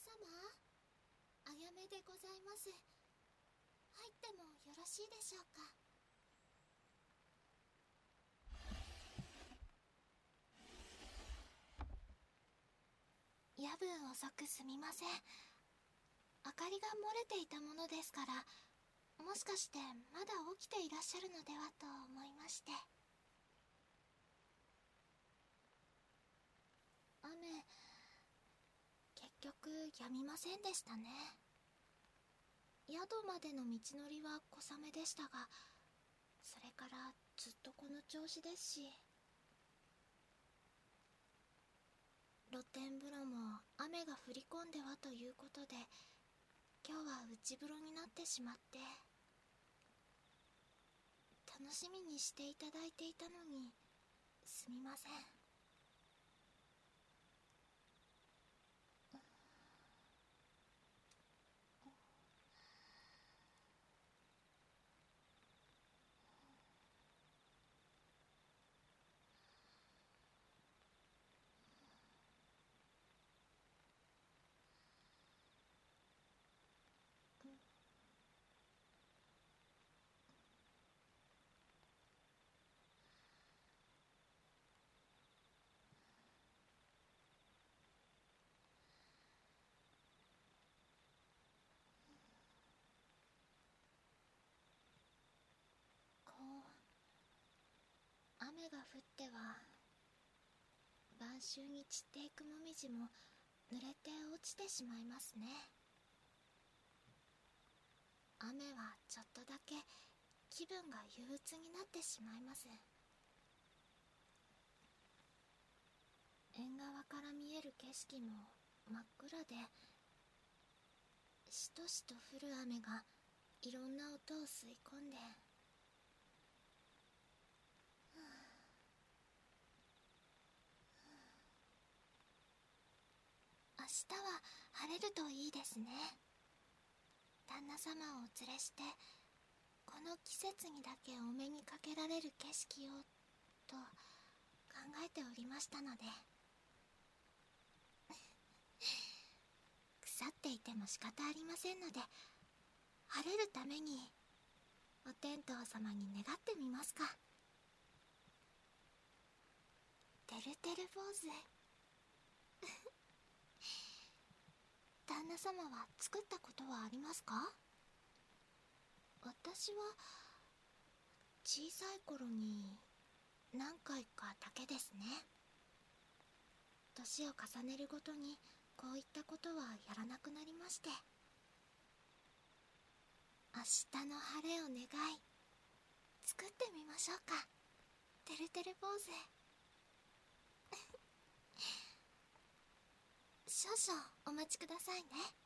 様、あやめでございます。入ってもよろしいでしょうか。夜分遅くすみません。明かりが漏れていたものですから、もしかしてまだ起きていらっしゃるのではと思いまして。雨、結局止みませんでしたね。宿までの道のりは小雨でしたが、それからずっとこの調子ですし、露天風呂も雨が降り込んではということで、今日は内風呂になってしまって、楽しみにしていただいていたのにすみません。こう雨が降っては晩秋に散っていくもみじも濡れて落ちてしまいますね。雨はちょっとだけ気分が憂鬱になってしまいます。縁側から見える景色も真っ暗で、しとしと降る雨がいろんな音を吸い込んで、明日は晴れるといいですね。旦那様をお連れして、この季節にだけお目にかけられる景色をと考えておりましたので。腐っていても仕方ありませんので、晴れるためにお天道様に願ってみますか。てるてる坊主旦那様は作ったことはありますか？私は小さい頃に何回かだけですね。年を重ねるごとにこういったことはやらなくなりまして。明日の晴れを願い、作ってみましょうか、てるてる坊主少々お待ちくださいね。